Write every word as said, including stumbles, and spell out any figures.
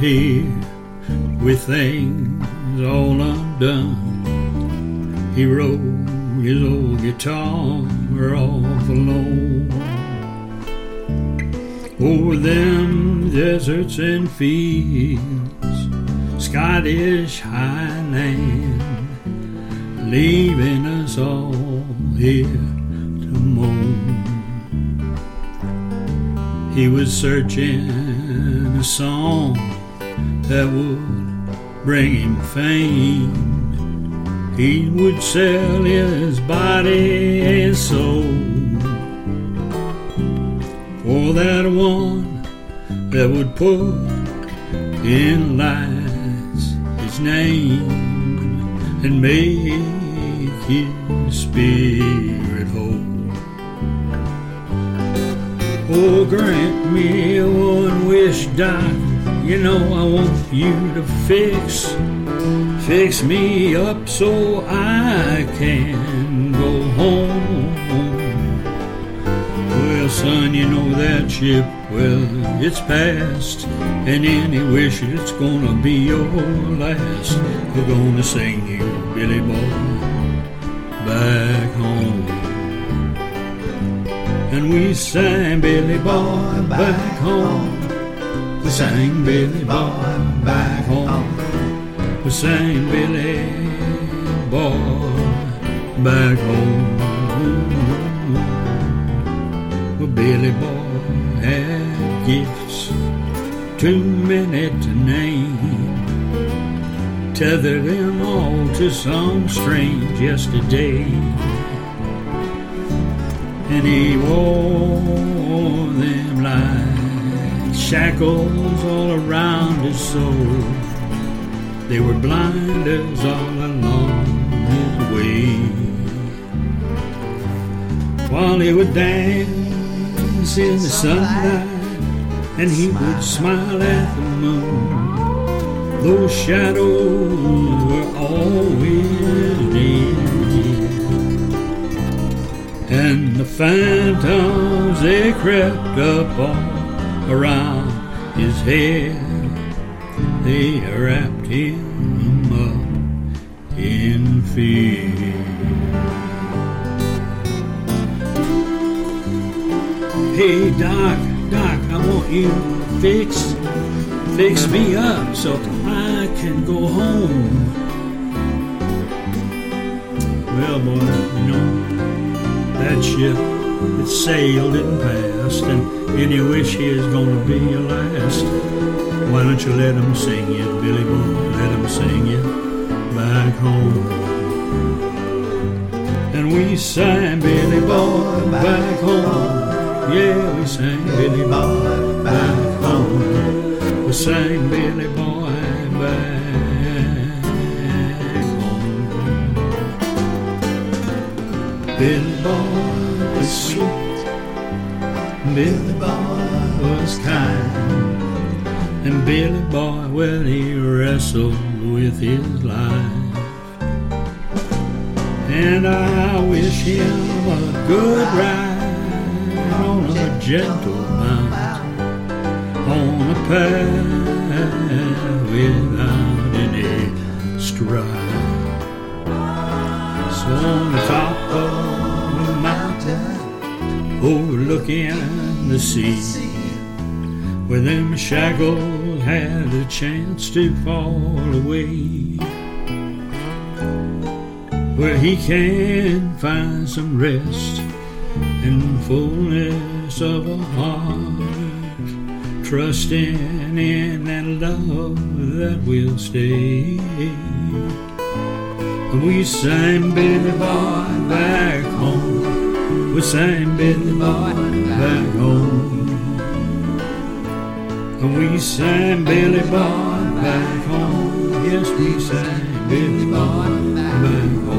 here with things all undone. He rode his old guitar off alone over them deserts and fields, Scottish highland, leaving us all here to moan. He was searching a song that would bring him fame. He would sell his body and soul for that one that would put in lights his name and make his spirit whole. Oh, grant me one wish, Doc. You know I want you to fix Fix me up so I can go home. Well, son, you know that ship, well, it's past, and any wish it's gonna be your last. We're gonna sing you, Billy Boy, back home. And we sang Billy Boy back home. We sang Billy Boy back home. We sang Billy Boy back home. Well, Billy Boy had gifts too many to name, tethered them all to some strange yesterday. And he wore them like shackles all around his soul. They were blinders all along his way. While he would dance in the sunlight and he would smile at the moon, those shadows were always near. And the phantoms, they crept up all around his head. They wrapped him up in fear. Hey, Doc, Doc, I want you to fix, fix me up so I can go home. Well, boy, you know, that ship, it sailed and passed, and any wish is gonna be your last. Why don't you let them sing you, Billy Boy, let them sing you back home. And we sang Billy Boy back home. Yeah, we sang Billy Boy back home. We sang Billy Boy back home. Billy Boy was sweet, Billy Boy was kind, and Billy Boy, well, he wrestled with his life. And I wish him a good ride on a gentle mount, on a path without any strife. So on the top of the mountain, overlooking the sea, where them shackles had a chance to fall away, where he can find some rest and fullness of a heart, trusting in that love that will stay. And we sang Billy Boy back home. We sang Billy Boy back home. And we sang Billy Boy back home. Yes, we sang Billy Boy back home.